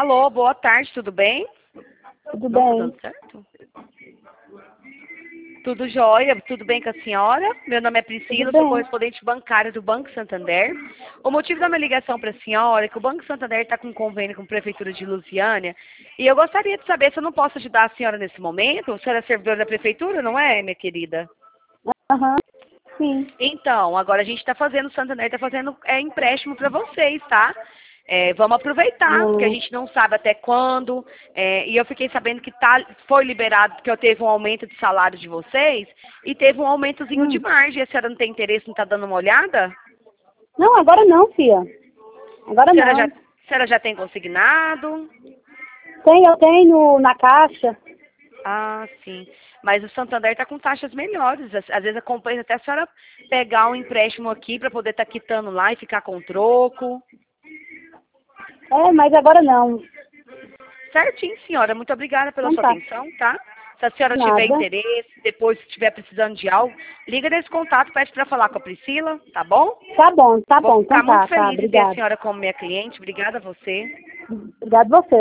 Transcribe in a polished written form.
Alô, boa tarde, tudo bem? Tudo Não, tá bem? dando certo? Tudo jóia, tudo bem com a senhora? Meu nome é Priscila, Tudo sou bem. correspondente bancária do Banco Santander. O motivo da minha ligação para a senhora é que o Banco Santander está com um convênio com a Prefeitura de Lusiânia e eu gostaria de saber se eu não posso ajudar a senhora nesse momento. A senhora é servidora da Prefeitura, não é, minha querida? Aham, sim. Então, agora a gente está fazendo, o Santander está fazendo empréstimo para vocês, tá? Vamos aproveitar, porque a Não. gente não sabe até quando. E eu fiquei sabendo que foi liberado, porque eu teve um aumento de salário de vocês e teve um aumentozinho de margem. A senhora não tem interesse em estar dando uma olhada? Não, agora não, filha. Agora não. A senhora já tem consignado? Eu tenho na caixa. Ah, sim. Mas o Santander está com taxas melhores. Às vezes acompanha até a senhora pegar um empréstimo aqui para poder estar quitando lá e ficar com troco. Mas agora não. Certinho, senhora. Muito obrigada pela Não sua tá. atenção, tá? Se a senhora tiver Nada. interesse, depois se estiver precisando de algo, liga nesse contato, pede para falar com a Priscila, tá bom? Tá bom, tá Vou bom. ficar Então muito tá, feliz em ter a obrigada. senhora como minha cliente. Obrigada a você. Obrigada a você.